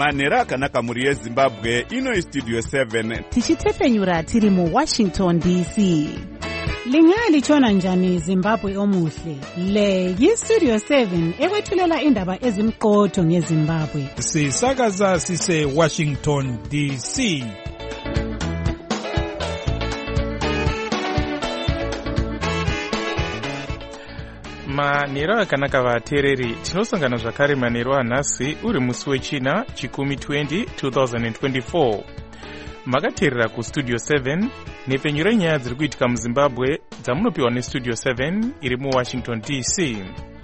manhero akanaka muri yezimbabwe. Ino Studio 7 tichitefenyura tiri mu Washington DC. Lingali chona njani Zimbabwe omuhle. Le yi-Studio 7 ekwethulela indaba ezimqotho ngeZimbabwe. Sisakaza sise Washington DC. Manhero akanaka vateereri, tinosangana zvakare manhero anhasi uri musi wechina chikumi 2024. Makateerera kuStudio 7 nepfenyuro renyaya dziri kuitika muZimbabwe dzamunopiwa neStudio 7 iri muWashington DC.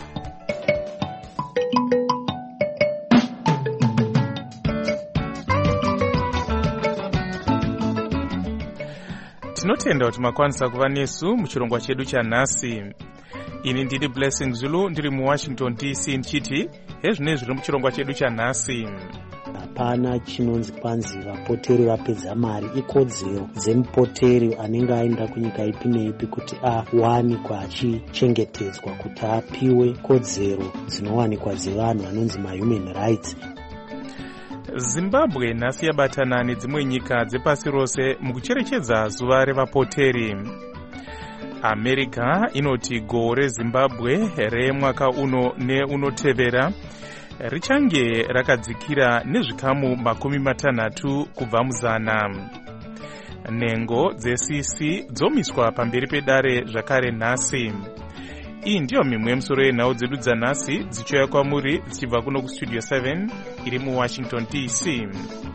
Tinotenda kuti makwanisa kuva nesu muchirongwa chedu chanhasi. Ini ndiri Blessing Zulu ndiri muWashington DC ndichiti hezvinei zviri muchirongwa chedu chanhasi. Hapana chinonzi kwanzi vapoteri vapedza mari. Ikodzero dzemupoteri anenge aenda kunyika ipi neipi kuti awanikwa achichengetedzwa, kuti apiwe kodzero dzinowanikwa dzevanhu vanonzi mahuman rights. Zimbabwe nhasi yabatana nedzimwe nyika dzepasi rose mukucherechedza zuva revapoteri. America inoti gore reZimbabwe remwaka uno neunotevera richange rakadzikira nezvikamu 60 kubva muzana. Nhengo dzecc dzomiswa pamberi pedare zvakare nhasi. Iyi ndiyo mimwe yemusoro yenhau dzedu dzanhasi dzichouya kwamuri dzichibva kuno kuStudio 7 iri muWashington DC.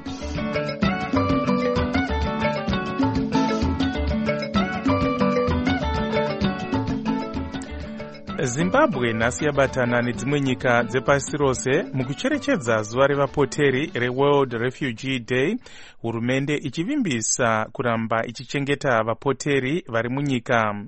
Zimbabwe nhasi yabatana nedzimwe nyika dzepasi rose mukucherechedza zuva revapoteri reWorld Refugee Day, hurumende ichivimbisa kuramba ichichengeta vapoteri vari munyika.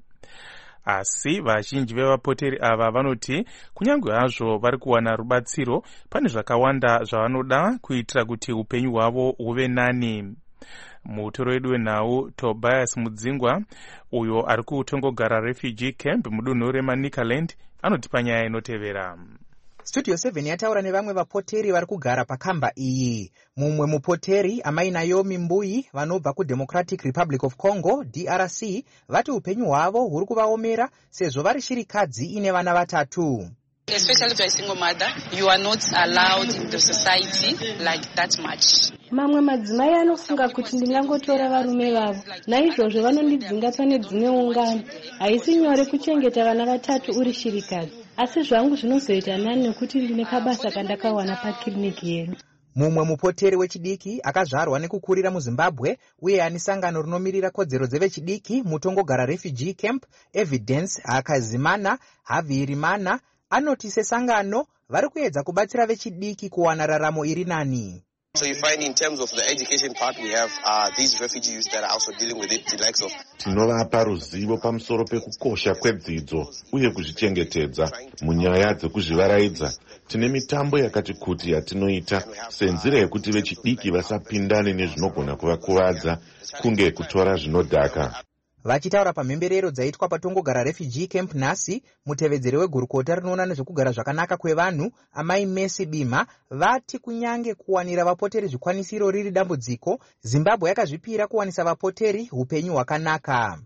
Asi vazhinji vevapoteri ava vanoti kunyange hazvo vari kuwana rubatsiro, pane zvakawanda zvavanoda kuitira kuti upenyu hwavo huve nani. Mutoro wedu wenhau Tobias Mudzingwa, uyo ari kutongogara refugee camp mudunhu reManicaland, anotipa nyaya inotevera. Studio 7 yataura nevamwe vapoteri vari kugara pakamba iyi. Mumwe mupoteri, amai Naomi Mbuyi, vanobva kuDemocratic Republic of Congo DRC, vati upenyu hwavo huri kuvaomera sezvo vari shirikadzi ine vana vatatu. Especially if you're a single mother, you are not allowed in the society like that much. Mamwe madzimai anofunga kuti ndingangotora varume vavo, naizvozvo vanondidzinga pane dzimwe ungano. Haisi nyore kuchengeta vana vatatu uri shirikadzi, asi zvangu zvinozoita nani nekuti ndine kabasa kandakawana pakiriniki yedu. Mumwe mupoteri wechidiki akazvarwa nekukurira muZimbabwe uye ane sangano rinomirira kodzero dzevechidiki mutongogara refugee camp Evidence Hakazimana Havirimana anoti sesangano vari kuedza kubatsira vechidiki kuwana raramo iri nani. So you find in terms of the education part we have these refugees that are also dealing with it, the likes of tinovapa ruzivo pamusoro pekukosha kwedzidzo uye kuzvichengetedza munyaya dzekuzvivaraidza. Tine mitambo yakati kuti yatinoita senzira yekuti vechidiki vasapindane nezvinogona kuvakuvadza kunge kutora zvinodhaka. Vachitaura pamhemberero dzaitwa patongogara refugee camp nhasi, mutevedzeri wegurukota rinoona nezvekugara zvakanaka kwevanhu amai Messi Bima vati kunyange kuwanira vapoteri zvikwanisiro riri dambudziko, Zimbabwe yakazvipira kuwanisa vapoteri upenyu hwakanaka.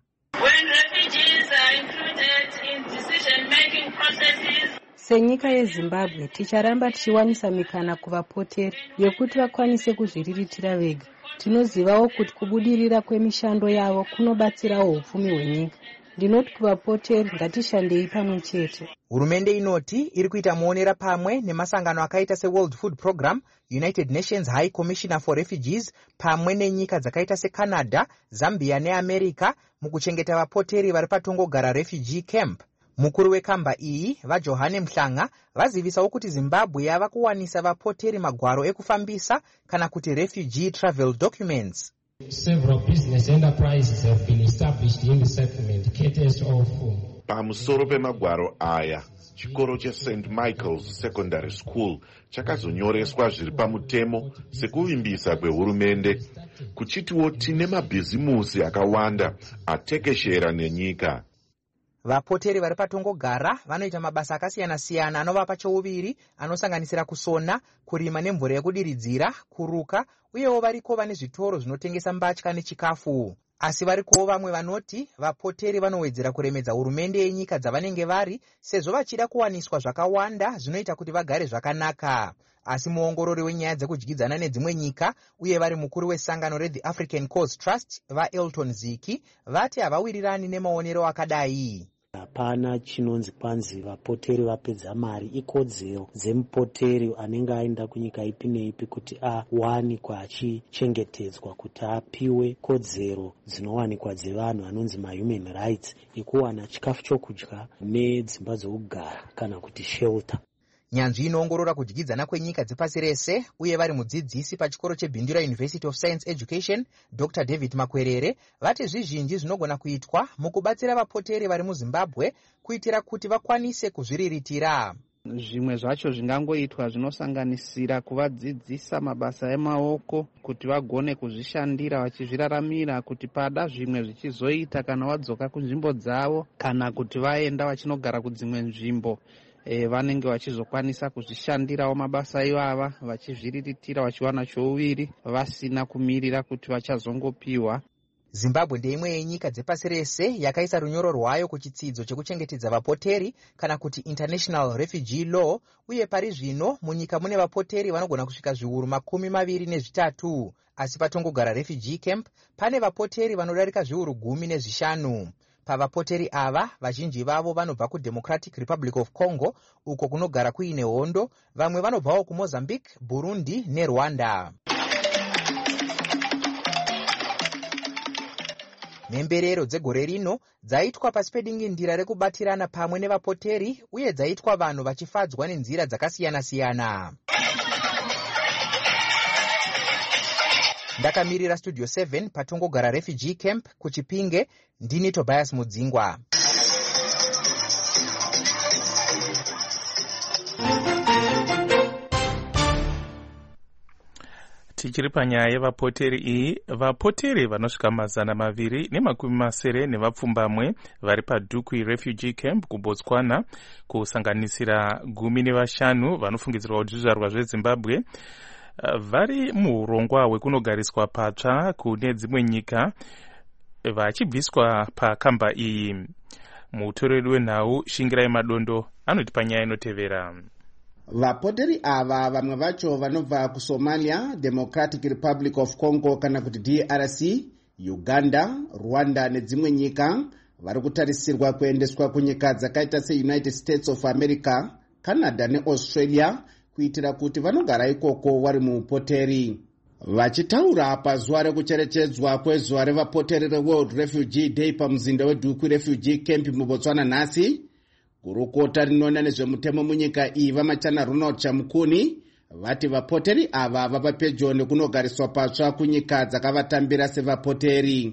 Senyika yeZimbabwe ticharamba tichiwanisa mikana kuvapoteri yekuti vakwanise kuzviriritira vega. Tinozivawo kuti kubudirira kwemishando yavo kunobatsirawo upfumi hwenyika. Ndinoti kuvapoteri ngatishandei pamwe chete. Hurumende inoti iri kuita muonera pamwe nemasangano akaita seWorld Food Program, United Nations High Commissioner for Refugees pamwe nenyika dzakaita seCanada, Zambia neAmerica mukuchengeta vapoteri vari patongogara refugee camp. Mukuru wekamba iyi, vaJohane Mhlanga, vazivisawo kuti Zimbabwe yava kuwanisa vapoteri magwaro ekufambisa kana kuti refugee travel documents. Several business enterprises have been established in the settlement, courtesy of pamusoro pemagwaro aya, chikoro cheSt Michael's Secondary School chakazonyoreswa zviri pamutemo sekuvimbisa kwehurumende. Kuchitiwo tine mabhizimusi akawanda atekeshera nenyika. Vapoteri vari patongogara vanoita mabasa akasiyana-siyana anovapa chouviri anosanganisira kusona, kurima nemvura yekudiridzira, kuruka, uyewo variko vane zvitoro zvinotengesa mbatya nechikafu. Asi varikowo vamwe vanoti vapoteri vanowedzera kuremedza hurumende yenyika dzavanenge vari sezvo vachida kuwaniswa zvakawanda zvinoita kuti vagare zvakanaka. Asi muongorori wenyaya dzekudyidzana nedzimwe nyika uye vari mukuru wesangano reThe African Cause Trust vaElton Ziki vati havawirirani nemaonero akadai. Hapana chinonzi kwanzi vapoteri vapedza mari. Ikodzero dzemupoteri anenge aenda kunyika ipi neipi kuti awanikwa achichengetedzwa, kuti apiwe kodzero dzinowanikwa dzevanhu anonzi mahuman rights ekuwana chikafu chokudya nedzimba dzokugara kana kuti shelter. Nyanzvi inoongorora kudyidzana kwenyika dzepasi rese uye vari mudzidzisi pachikoro cheBindura University of Science Education Dr. David Makwerere vati zvizhinji zvinogona kuitwa mukubatsira vapoteri vari muZimbabwe kuitira kuti vakwanise kuzviriritira. Zvimwe zvacho zvingangoitwa zvinosanganisira kuvadzidzisa mabasa emaoko kuti vagone kuzvishandira vachizviraramira, kuti pada zvimwe zvichizoita kana vadzoka kunzvimbo dzavo kana kuti vaenda vachinogara kudzimwe nzvimbo vanenge vachizokwanisa kuzvishandirawo mabasa ivava vachizviriritira vachiwana chouviri vasina kumirira kuti vachazongopiwa. Zimbabwe ndeimwe yenyika dzepasi rese yakaisa runyoro rwayo kuchitsidzo chekuchengetedza vapoteri kana kuti International Refugee Law, uye pari zvino munyika mune vapoteri vanogona kusvika zviuru 23, asi patongogara refugee camp pane vapoteri vanodarika zviuru 15. Pavapoteri ava vazhinji vavo vanobva kuDemocratic Republic of Congo uko kunogara kuine hondo, vamwe vanobvawo kuMozambique, Burundi neRwanda. Mhemberero dzegore rino dzaitwa pasi pedingindira rekubatirana pamwe nevapoteri uye dzaitwa vanhu vachifadzwa nenzira dzakasiyana-siyana. Ndakamirira Studio 7 patongogara refugee camp kuChipinge, ndini Tobias Mudzingwa. Tichiri panyaya yevapoteri iyi, vapoteri vanosvika 270 nevapfumbamwe vari paDukwi Refugee Camp kuBotswana, kusanganisira 15 vanofungidzirwa kuti zvizvarwa zveZimbabwe, vari muurongwa hwekunogariswa patsva kune dzimwe nyika vachibviswa pakamba iyi. Mutoreri wenhau Shingirai Madondo anoti panyaya inotevera. Vapoteri ava vamwe vacho vanobva kuSomalia, Democratic Republic of Congo kana kuti DRC, Uganda, Rwanda nedzimwe nyika vari kutarisirwa kuendeswa kunyika dzakaita seUnited States of America, Canada neAustralia kuitira kuti vanogara ikoko vari muupoteri. Vachitaura pazuva rekucherechedzwa kwezuva revapoteri reWorld Refugee Day pamuzinda weDukwi Refugee Camp muBotswana nhasi, gurukota rinoona nezvemutemo munyika iyi vaMachana Ronald Chamukuni vati vapoteri ava vava pedyo nekunogariswa patsva kunyika dzakavatambira sevapoteri.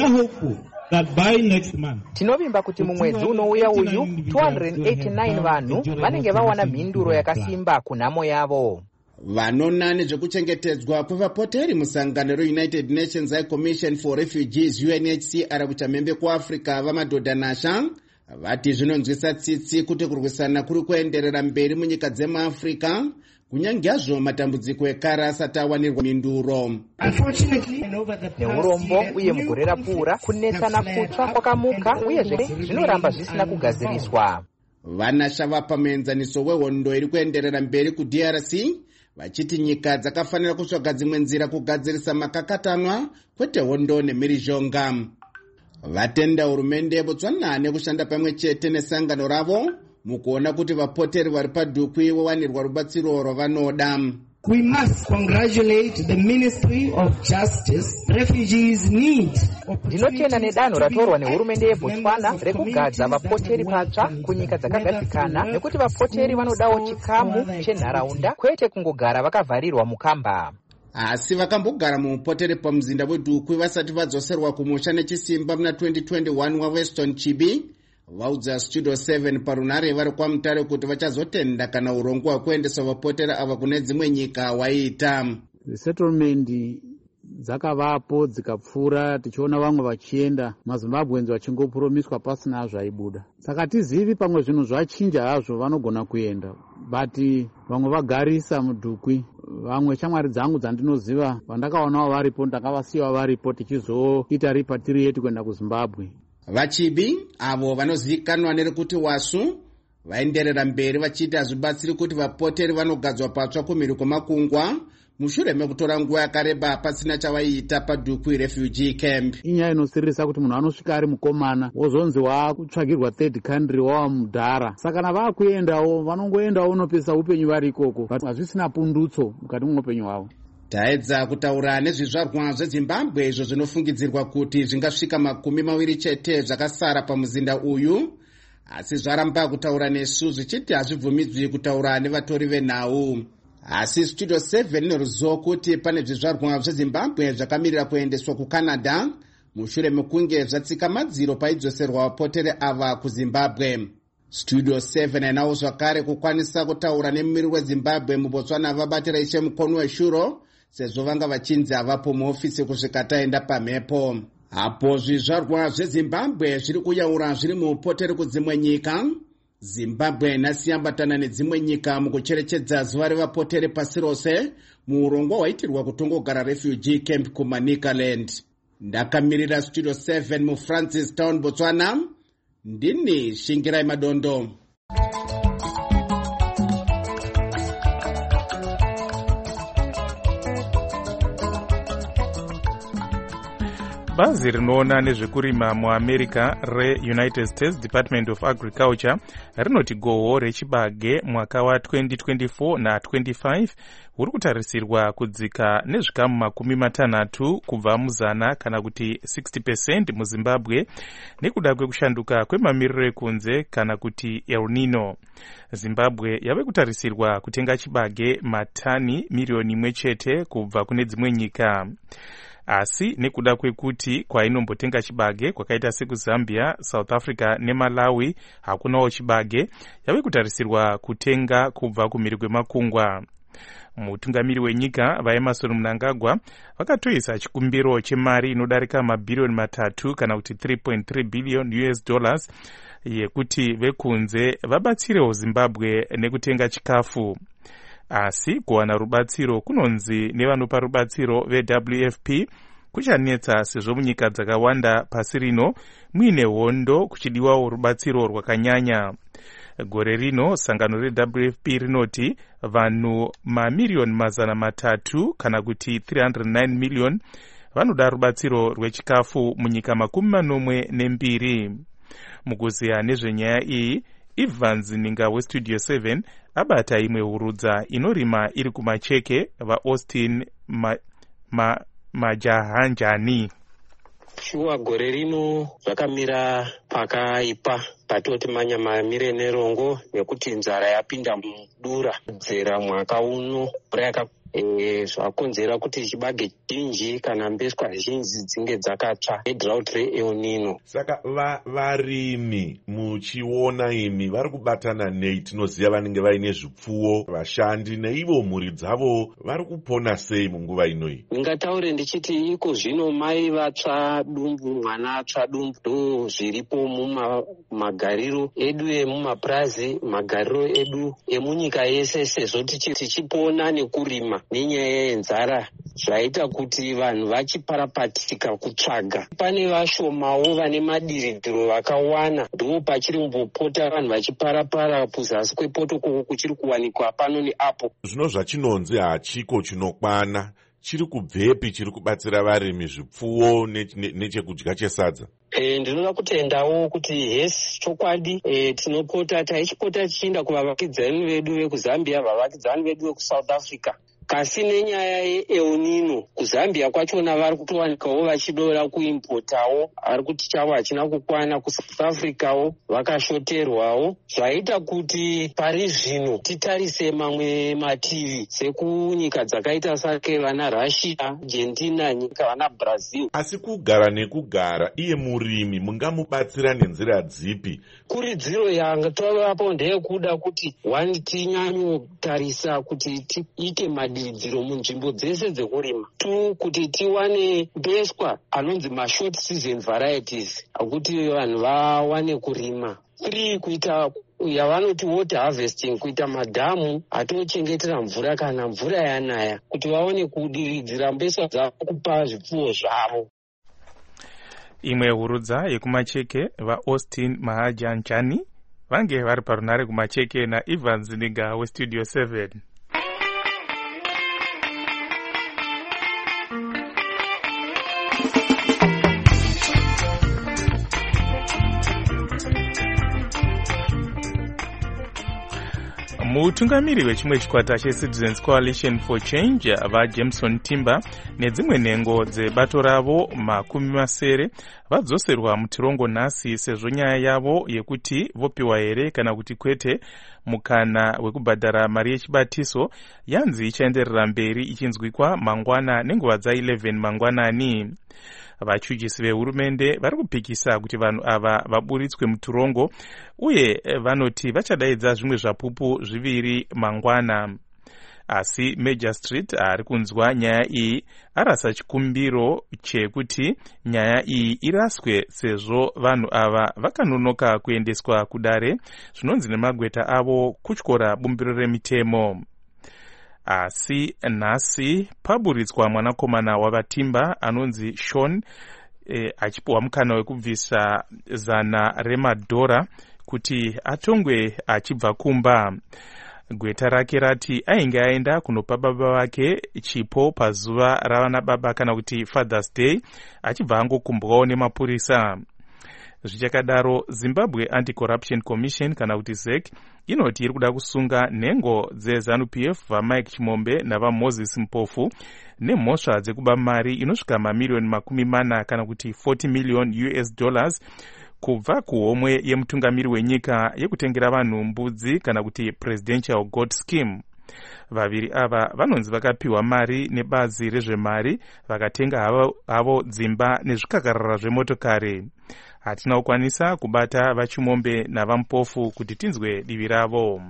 Tinovimba kuti mumwedzi unouya uyu 289 vanhu vanenge vawana mhinduro yakasimba kunhamo yavo. Vanona nezvekuchengetedzwa kwevapoteri musangano reUnited Nations High Commission for Refugees UNHCR kuchamhembe kuAfrica vamadhodha Nasha vati zvinonzwisa tsitsi kuti kurwisana kuri kuenderera mberi munyika dzemuAfrica kunyange hazvo matambudziko ekare asati awanirwa mhinduro. Neurombo uye mugore rapfuura kunetsana kutsva kwakamuka uye zvinoramba zvisina kugadziriswa. Vanasha vapa muenzaniso wehondo iri kuenderera mberi kuDRC vachiti nyika dzakafanira kutsvaga dzimwe nzira kugadzirisa makakatanwa kwete hondo nemhirizhonga. Vatenda hurumende yeBotswana nekushanda pamwe chete nesangano ravo mukuona kuti vapoteri vari paDukwi vawanirwa rubatsiro rwavanoda. We must congratulate the Ministry of Justice. Refugees need. Ndinotenda nedanho ratorwa nehurumende yeBotswana rekugadza vapoteri patsva kunyika dzakagadzikana, nekuti vapoteri vanodawo chikamu chenharaunda kwete kungogara vakavharirwa mukamba. Asi vakambogara muupoteri pamuzinda weDukwi vasati vadzoserwa kumusha nechisimba muna 2021 waWeston Chibi vaudza Studio 7 parunare vari kwamutare kuti vachazotenda kana urongwa hwekuendesa vapoteri ava kune dzimwe nyika waita. The settlement dzakavapo dzikapfuura, tichiona vamwe vachienda, mazimbabwenzi vachingopuromiswa pasina zvaibuda. Saka tizivi pamwe zvinhu zvachinja hazvo vanogona kuenda, but vamwe vagarisa mudhukwi. Vamwe shamwari dzangu dzandinoziva vandakaonawo varipo ndakavasiyawo varipo tichizoita repatriate kuenda kuZimbabwe. Vachibi avo vanozivikanwa nerekuti wasu vaenderera mberi vachiti hazvibatsiri kuti vapoteri vanogadzwa patsva kumhiri kwemakungwa mushure mekutora nguva yakareba pasina chavaiita padhukwi refugee camp. Inyaya inosiririsa kuti munhu anosvika ari mukomana wozonzi wakutsvagirwa third country wava mudhara. Saka kana vakuendawo vanongoendawo unopesa upenyu vari ikoko, hazvisina pundutso mukati mweupenyu hwavo. Taedza kutaura nezvizvarwa zveZimbabwe izvo zvinofungidzirwa kuti zvingasvika 20 chete zvakasara pamuzinda uyu, asi zvaramba kutaura nesu zvichiti hazvibvumidzwi kutaura nevatori venhau. Asi Studio 7 inoruzivo kuti pane zvizvarwa zveZimbabwe zvakamirira kuendeswa kuCanada mushure mekunge zvatsika madziro paidzoserwa vapoteri ava kuZimbabwe. Studio 7 inawo zvakare kukwanisa kutaura nemumiri weZimbabwe muBotswana vabatira ishe Mukonu weShuro, sezvo vanga vachinzi havapo muofisi kusvika taenda pamhepo. Apo zvizvarwa zveZimbabwe zviri kuyaura zviri muupoteri kudzimwe nyika, Zimbabwe nhasi yambatana nedzimwe nyika mukucherechedza zuva revapoteri pasi rose muurongwa hwaitirwa kutongogara refugee camp kuManicaland. Ndakamirira Studio 7 muFrancistown, Botswana, ndini Shingirai Madondo. Bazi rinoona nezvekurima muAmerica reUnited States Department of Agriculture rinoti gohwo rechibage mwaka wa2024 na25 uri kutarisirwa kudzika nezvikamu 60 kubva muzana kana kuti 60% muZimbabwe nekuda kwekushanduka kwemamiriro ekunze kana kuti El Nino. Zimbabwe yave kutarisirwa kutenga chibage matani 1,000,000 chete kubva kune dzimwe nyika. Asi nekuda kwekuti kwainombotenga chibage kwakaita sekuZambia, South Africa neMalawi hakunawo chibage, yave kutarisirwa kutenga kubva kumhiri kwemakungwa. Mutungamiri wenyika vaEmmerson Mnangagwa vakatoisa chikumbiro chemari inodarika mabhirioni 3 kana kuti 3.3 billion US dollars yekuti vekunze vabatsirewo Zimbabwe nekutenga chikafu. Asi kuwana rubatsiro kunonzi nevanopa rubatsiro veWFP kuchanetsa sezvo munyika dzakawanda pasi rino muine hondo kuchidiwawo rubatsiro rwakanyanya. Gore rino sangano reWFP rinoti vanhu mamiliyoni 300 kana kuti 309 million vanoda rubatsiro rwechikafu munyika 42. Mukuziya nezvenyaya iyi, Evans Ninga weStudio 7 abata imwe hurudza inorima iri kumacheke vaAustin Majahanjani. Shuwa gore rino zvakamira pakaipa patoti manyamamire nerongo nekuti nzara yapinda mudura kudzera mwaka uno zvakonzera kuti chibage chinji kana mbeswa zhinji dzinge dzakatsva edrought reEl Nino. Saka varimi muchiona imi vari kubatana nei? Tinoziva vanenge vaine zvipfuwo, vashandi neivo mhuri dzavo vari kupona sei munguva inoi? Ndingataure ndichiti iko zvino mai vatsva dumbu, mwana atsva dumbu, ndo zviripo mumagariro edu emumapurazi, magariro edu emunyika yese, sezvo tichipona nekurima nenyaya yenzara zvaita kuti vanhu vachiparapatika kutsvaga. Pane vashomawo vane madiridhiro vakawana, ndo pachiri kumbopota vanhu vachiparapara kuzasi kwepotoko kuchiri kuwanikwa pano neapo. Zvino zvachinonzi hachiko chinokwana, chiri kubvepi chiri kubatsira varimi zvipfuwo nechekudya chesadza? Ndinoda kutendawo kuti hesi chokwadi tinopota taichipota tichienda kuvavakidzani vedu vekuZambia, vavakidzani vedu vekuSouth Africa. Kasi nenyaya yeEl Nino kuZambia kwachona vari kutowanikawo vachidora kuimpotawo, ari kuti chavo hachina kukwana. kuSouth Africawo vakashoterwawo, zvaita kuti pari zvino titarise mamwe mativi sekunyika dzakaita sake vana Russia, Argentina, nyika vana Brazil. Asi kugara nekugara iye murimi mungamubatsira nenzira dzipi? Kuridziro yanga tovapo ndeyekuda kuti tinyanyotarisa kuti tiite kudiridziro munzvimbo dzese dzekurima kuti tiwane mbeswa anonzi mashort season varieties akuti vanhu vawane kurima 3 kuita yavanoti water harvesting, kuita madhamu atochengetera mvura kana mvura yanaya kuti vaone kudiridzira mbeswa dzavo kupa zvipfuwo zvavo. Imwe hurudza yekumacheke vaAustin Mahajanjani vange vari parunare kumacheke naIvan Ziniga westudio 7. Mutungamiri wechimwe chikwata cheCitizens Coalition for Change vaJameson Timber nedzimwe nhengo dzebato ravo 70 vadzoserwa mutirongo nhasi sezvo nyaya yavo yekuti vopiwa here kana kuti kwete mukana wekubhadhara mari yechibatiso yanzi ichaenderera mberi ichinzwikwa mangwana nenguva dza11 mangwanani. Vachujisi vehurumende vari kupikisa kuti vanhu ava vaburitswe muturongo uye vanoti vachadaidza zvimwe zvapupu 2 mangwana. Asi Major Street ari kunzwa nyaya iyi arasa chikumbiro chekuti nyaya iyi iraswe sezvo vanhu ava vakanonoka kuendeswa kudare zvinonzi nemagweta avo kutyora bumbiro remitemo. Asi nhasi paburitswa mwanakomana wavaTimber anonzi Sean achipiwa mukana wekubvisa $100 kuti atongwe achibva kumba. Gweta rake rati ainge aenda kunopa baba vake chipo pazuva ravana baba kana kuti Father's Day achibva angokumbwawo nemapurisa. Zvichakadaro Zimbabwe Anti-Corruption Commission kana kuti ZEC inoti iri kuda kusunga nhengo dzeZANU-PF vaMike Chimombe navaMoses Mpofu nemhosva dzekuba mari inosvika mamiliyoni 40 kana kuti $40 million kubva kuhomwe yemutungamiri wenyika yekutengera vanhu mbudzi kana kuti Presidential Goat Scheme. Vaviri ava vanonzi vakapiwa mari nebazi rezvemari vakatenga havo dzimba nezvikakarara zvemotokari. Hatina kukwanisa kubata vaChimombe navaMpofu kuti tinzwe divi ravo.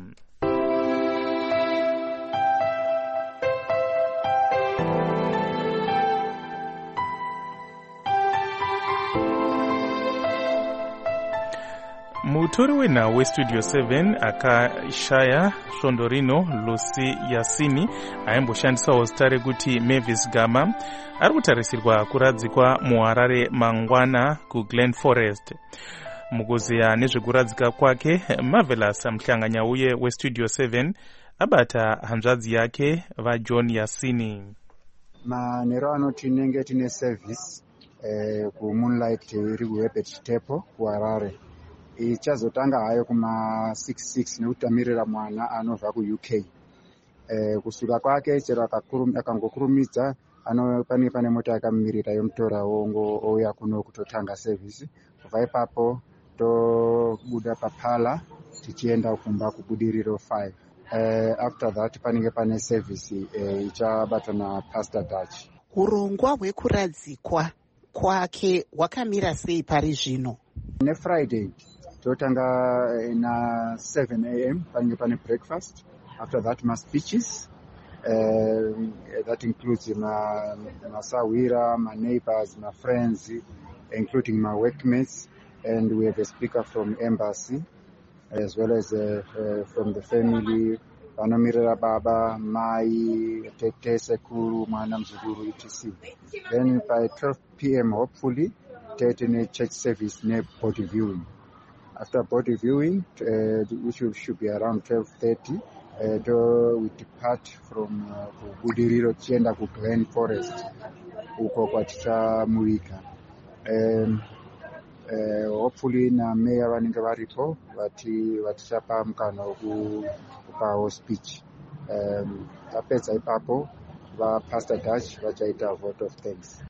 Mutori wenhau westudio 7 akashaya svondo rino Lucy Yasini aimboshandisawo zita rekuti Mavis Gama ari kutarisirwa kuradzikwa muHarare mangwana kuGlen Forest. Mukuziya nezvekuradzika kwake, Marvelous muhlanganyauye westudio 7 abata hanzvadzi yake vaJohn Yasini. Manero anoti nenge tine service kuMoonlight iri kuHerbert Chitepo kuHarare. Ichazotanga hayo kuma 66 nekutamirira mwana anobva kuUK. Kusuka kwake chero akangokurumidza pane mota yakamirira yomutora wongo ouya kuno kutotanga service. Kubva ipapo tobuda papala tichienda kumba kubudiriro 5. After that panenge pane service ichabatwa naPastor Dutch. Urongwa hwekuradzikwa kwake hwakamira sei pari zvino? NeFriday totanga na 7 a.m. panenge pane breakfast. After that my speeches that includes my sawira, my neighbors, my friends, including my workmates, and we have a speaker from embassy as well as from the family, vanomirira baba, mai, tete, sekuru, mwana mzukuru, etc. Then by 12 p.m. hopefully in church service near body viewing. After body viewing, which should be around 12:30, we depart from Budiriro tienda ku Glen Forest uko kwa tichamurika. Hopefully na meya vanenge varipo vatichapa mukana wekupawo speech. Tapedza ipapo vaPastor Dutch vachaita vote of thanks.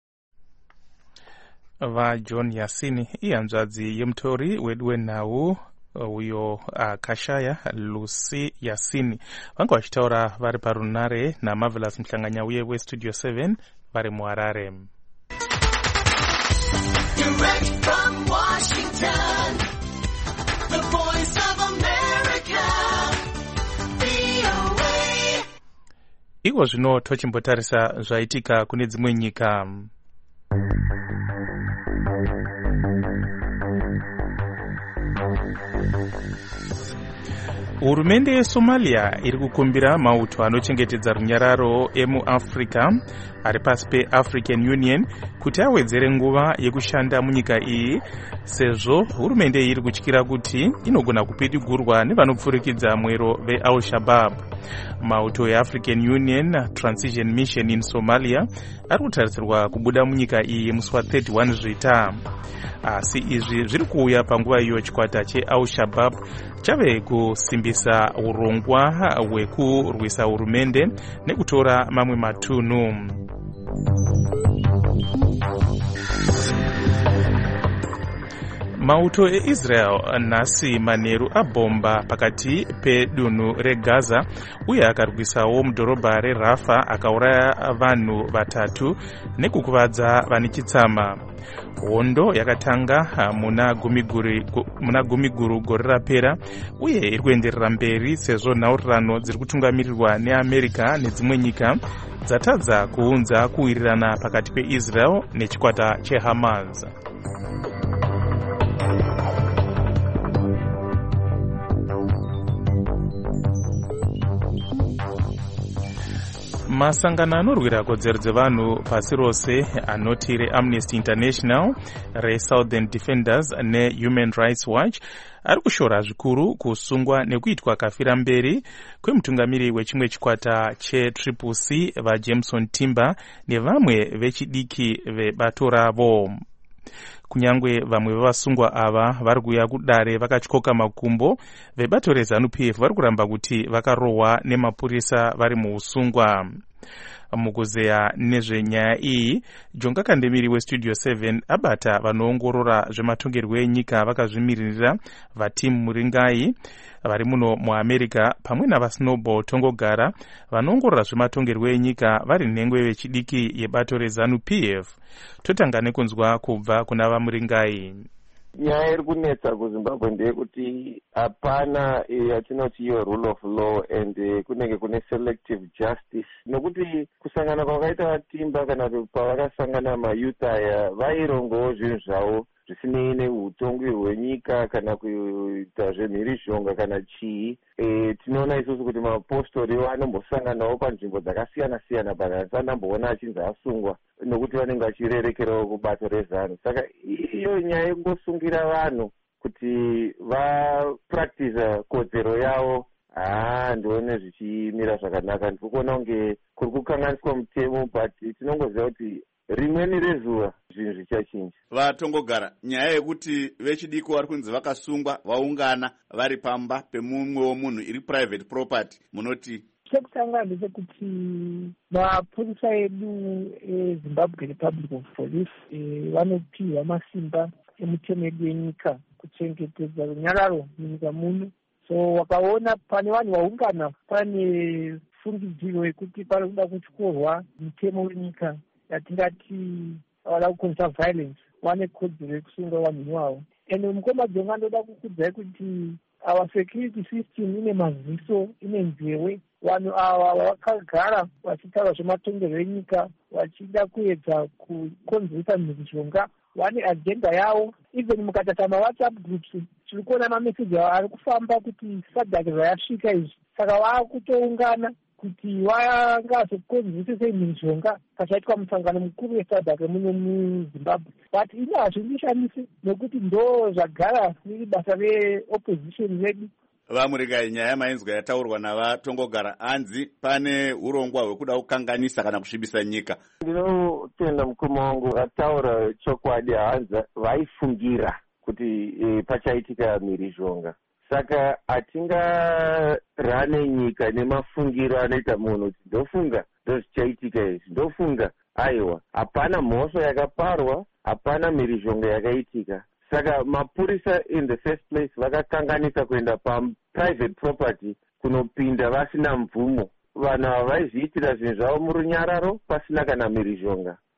VaJohn Yasini ihanzvadzi yemutori wedu wenhau uyo akashaya Lucy Yasini vanga vachitaura vari parunare naMarvelous muhlanganyauye westudio 7 vari muHarare. Direct from Washington, the voice of America, VOA. iko zvino tochimbotarisa zvaitika kune dzimwe nyika. Hurumende yeSomalia iri kukumbira mauto anochengetedza runyararo emuAfrica ari pasi peAfrican Union kuti awedzere nguva yekushanda munyika iyi, sezvo hurumende iri kutyira kuti inogona kupidigurwa nevanopfurikidza mwero veAl-Shabaab. Mauto eAfrican Union Transition Mission in Somalia ari kutarisirwa kubuda munyika iyi musi wa31 Zvita. Asi izvi zviri kuuya panguva iyo chikwata cheAl-Shabaab chave kusimbisa urongwa hwekurwisa hurumende nekutora mamwe matunhu. Mauto eIsrael nhasi manheru abhomba pakati pedunhu reGaza uye akarwisawo mudhorobha reRafa akauraya vanhu 3 nekukuvadza vane chitsama. Hondo yakatanga muna Gumiguru gore rapera uye iri kuenderera mberi sezvo nhaurirano dziri kutungamirirwa neAmerica nedzimwe nyika dzatadza kuunza kuwirirana pakati peIsrael nechikwata cheHamas. Masangano anorwira kodzero dzevanhu pasi rose anoti reAmnesty International, reSouthern Defenders neHuman Rights Watch ari kushora zvikuru kusungwa nekuitwa kafira mberi kwemutungamiri wechimwe chikwata cheTCC vaJameson Timber nevamwe vechidiki vebato ravo. Kunyangwe vamwe vevasungwa ava vari kuuya kudare vakatyoka makumbo, vebato reZANU-PF vari kuramba kuti vakarohwa nemapurisa vari muusungwa. Mukuzeya nezvenyaya iyi, Jonga Kandemiri weStudio 7 abata vanoongorora zvematongerwo enyika vakazvimirira vaTim Muringai vari muno muAmerica pamwe navaSnowball Tongogara vanoongorora zvematongerwo enyika vari nhengwe vechidiki yebato reZANU-PF. Totanga nekunzwa kubva kuna vaMuringai. Nyaya iri kunetsa kuZimbabwe ndeyekuti hapana yatinoti iyo rule of law and kunenge kune selective justice, nokuti kusangana kwakaita vaTimber kana pavakasangana mayouth aya vairongawo zvinhu zvavo zvisinei neutongi hwenyika kana kuita zvemhirizhonga kana chii. Tinoona isusu kuti mapostori anombosanganawo panzvimbo dzakasiyana siyana asi andamboona achinzi asungwa nokuti vanenge vachirerekerawo kubato reZANU. Saka iyo nyaya yekungosungira vanhu kuti vapractice kodzero yavo ndione zvichimira zvakanaka. Ndiri kuona kunge kuri kukanganiswa mutemo, but tinongoziva kuti rimweni rezuva zvinhu zvichachinja. Vatongogara, nyaya yekuti vechidiki vari kunzi vakasungwa vaungana vari pamba pemumwewo munhu iri private property, munoti? Chekutanga ndechekuti mapurisa edu eZimbabwe Republic of Police vanopiwa masimba emutemo yedu yenyika kuchengetedza runyararo munyika muno. So wakaona pane vanhu vaungana pane fungidziro yekuti pari kuda kutyorwa mutemo wenyika yatingati vada kuconserve violence, vane kodzero yekusunga vanhu wavo. And mukoma Jonga ndoda kukudzai kuti our security system ine maziso, ine nzewe. Vanhu ava vakagara vachitaura zvematongerwo enyika vachida kuedza kukonzeresa mhirizhonga, vane agenda yavo. Even mukatata maWhatsApp groups tiri kuona mameseji avo ari kufamba kuti SADC zvayasvika izvi, saka vakutoungana kuti vangazokonzeresa mhirizhonga pachaitwa musangano mukuru weSADC muno muZimbabwe. But ini hazvindishamisi nokuti ndo zvagara riri basa reopposition redu. Vamuringai, nyaya mainzwa yataurwa navatongogara hanzi pane urongwa hwekuda kukanganisa kana kusvibisa nyika. Ndinotenda mukoma wangu ataura chokwadi, hanzi vaifungira kuti pachaitika mhirizhonga. Saka hatingarane nyika nemafungiro anoita munhu kuti ndofunga ndozvichaitika izvi, ndofunga aiwa, hapana mhosva yakaparwa, hapana mhirizhonga yakaitika. Saka mapurisa in the first place vakakanganisa kuenda private property kunopinda vasina mvumo. Vanhu ava vaizviitira zvinhu zvavo murunyararo pasina kana mhirizhonga.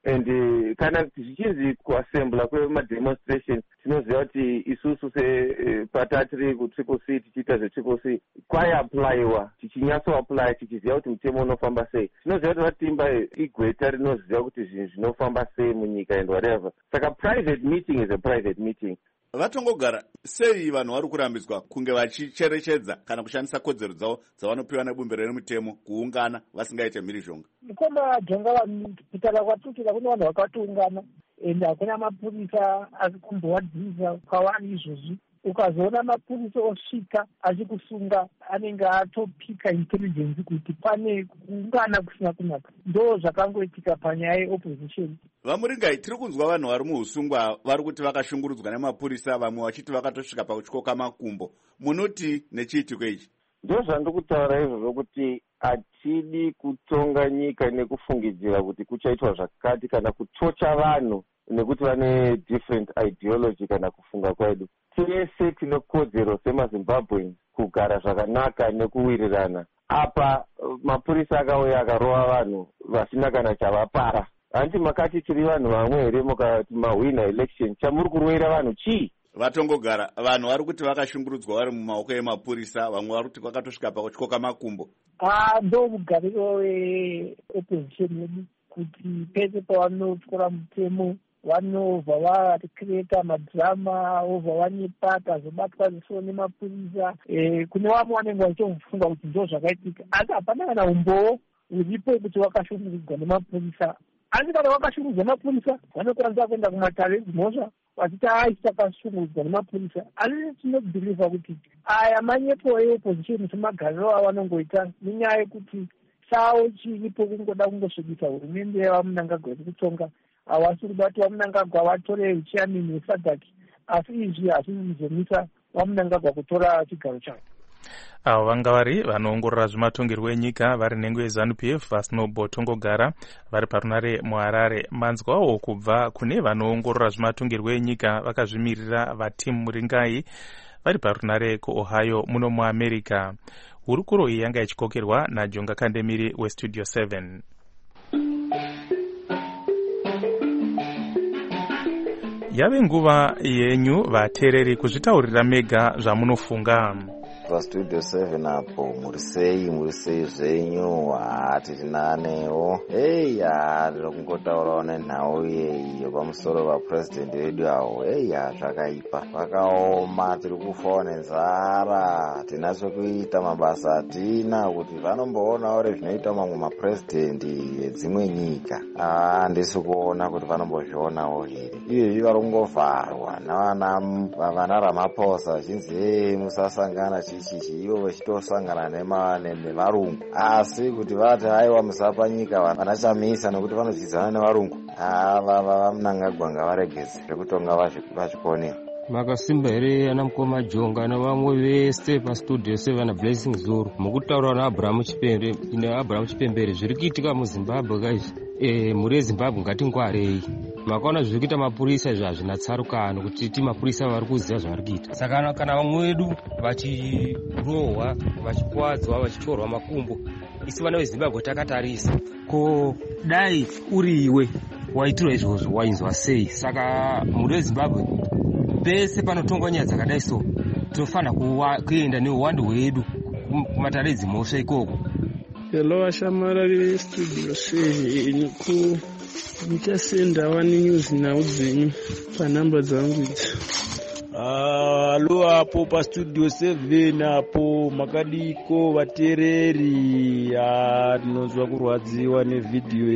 and kana zvichinzi kuassembla kwemademonstration tinoziva kuti isusu sepata tiri kutriple C tichiita zvetriple C kwaiaplaiwa tichinyatsoaplaya tichiziva kuti mutemo unofamba sei. Tinoziva kuti vatimba igweta rinoziva kuti zvinhu zvinofamba sei munyika and whatever. Saka private meeting is a private meeting. Vatongogara sei vanhu vari kurambidzwa kunge vachicherechedza kana kushandisa kodzero dzavo dzavanopiwa nebumbiro remutemo kuungana vasingaite mhirizhonga? Mukoma jonga vanhu kutaura kwatukira kune vanhu vakatiungana ende hakuna mapurisa ari kumbowadzisa kwavari izvozvi. Ukazoona mapurisa osvika achikusunga anenge atopika intelligence kuti pane kuungana kusina kunaka. Ndo zvakangoitika panyaya yeopposition. Vamuringai, tiri kunzwa vanhu vari muusungwa vari kuti vakashungurudzwa nemapurisa, vamwe vachiti vakatosvika pakutyoka makumbo. Munoti nechiitiko ichi? Ndo zvandiri kutaura izvozvo kuti hatidi kutonga nyika nekufungidzira kuti kuchaitwa zvakati kana kuchocha vanhu nekuti vane different ideology kana kufunga kwedu. Tese tine kodzero semaZimbabweans kugara zvakanaka nekuwirirana. Apa mapurisa akauya akarova vanhu vasina kana chavapara. Hanti makati tiri vanhu vamwe here mukati mahwina election chamuri kurwira vanhu chii? Vatongogara vanhu vari kuti vakashungurudzwa vari mumaoko emapurisa, vamwe vari kuti vakatosvika pakutyoka makumbo. Ndo mugariro weopposition yedu kuti pese pavanotyora mutemo vanobva vakreta madhirama obva vanyepa azobatwa ziso nemapurisa. Kune vamwe vanenge vachitofunga kuti ndo zvakaitika, asi hapana kana umbowo uripo kuti vakashungurudzwa nemapurisa. Asi kana vakashungurudzwa nemapurisa vanokwanisa kuenda kumatare edzimhosva vachiti takashungurudzwa nemapurisa. Asi tinobhiliva kuti aya manyepo eopposition semagariro avanongoita nenyaya yekuti chavo chiripo kungoda kungosvibisa hurumende yavamunangagwa iri kutonga. Havasi kubati vamunangagwa vatore chairman weSADC, asi izvi hazvisi kuzomisa vamunangagwa kutora chigaro chavo. Avo vanga vari vanoongorora zvematongerwo enyika vari nhengo yeZANU-PF vaSnobo Tongogara vari parunare muHarare. Manzwawo kubva kune vanoongorora zvematongerwo enyika vakazvimirira vaTim Muringai vari parunare kuOhio muno muAmerica. Hurukuro iyi yanga ichikokerwa naJonga Kandemiri weStudio 7. Yave nguva yenyu vateereri kuzvitaurira mega zvamunofunga. PaStudio 7 apo muri sei zvenyu? Tiri nanewo. Ndiri kungotaurawo nenhau iyo pamusoro vapurezidendi vedu avo. Zvakaipa, vakaoma, tiri kufawo nenzara, hatina chokuita, mabasa hatina, kuti vanomboonawo zvinoita mamwe mapurezidendi edzimwe nyika. Handisi kuona kuti vanombozvionawo here. Ivizvi vari kungovharwa navana Ramaphosa vachinzi musasangana chichi, ivo vachitosangana nevarungu. Asi kuti vati haiwa musapa nyika vanachamisa nekuti vanodyidzana nevarungu, vamunangagwa ngavaregedze zvekutonga vazvikonera. Makasimba here ana mukoma Jonga nevamwe vese paStudio 7 Blessing Zuru mukutaura naAbraham Chipembere zviri kuitika muZimbabwe kaizvi. Muri eZimbabwe ngatingwarei. Makaona zviri kuita mapurisa izvi hazvina tsarukano kuti ti mapurisa vari kuziva zvavari kuita. Saka kana vamwe vedu vachirohwa, vachikuwadzwa, vachitorwa makumbo, isi vana veZimbabwe takatarisa. Ko dai uri iwe waitirwa izvozvo wainzwa sei? Saka muri weZimbabwe pese panotongwa nyaya dzakadai so tinofanira kuenda neuwandu hwedu kumatare edzimhosva ikoko. Hello ashamarari veStudio 7 ndichasenda wani news nhau dzenyu panhamba dzangu idzi. Halo apo paStudio 7 apo makadiko vateereri. Tinonzwa kurwadziwa nevhidhiyo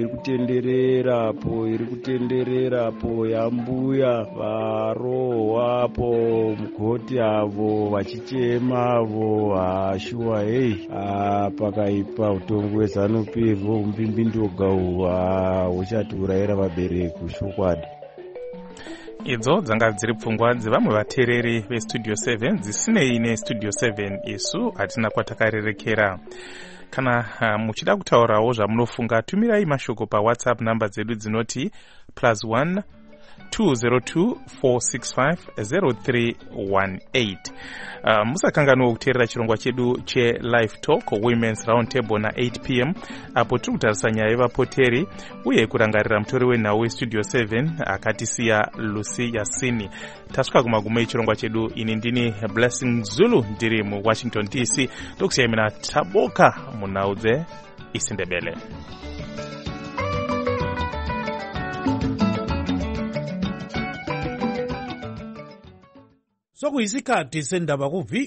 iri kutenderera apo yambuya varohwa apo mugoti avo vachichema avo. Shuwa pakaipa utongo hweZANU-PF umbimbindoga huchatiurayira vabereki chokwadi. Idzo dzanga dziri pfungwa dzevamwe vateereri veStudio 7 dzisinei neStudio 7 isu hatina kwatakarerekera. Kana muchida kutaurawo zvamunofunga tumirai mashoko paWhatsApp namba dzedu dzinoti +1 202-465-0318. Musakanganwe kuteerera chirongwa chedu che-Live Talk Women's Round Table na 8 p.m. apo tiri kutarisa nyaya yevapoteri uye kurangarira mutori wenhau westudio 7 akatisiya Lucy Yasini. Tasvika kumagumo echirongwa chedu. Ini ndini Blessing Zulu ndiri muWashington DC. Ndokusiyai taboka munhau dzeIsindebele. Sokuyisikhathi sendaba ku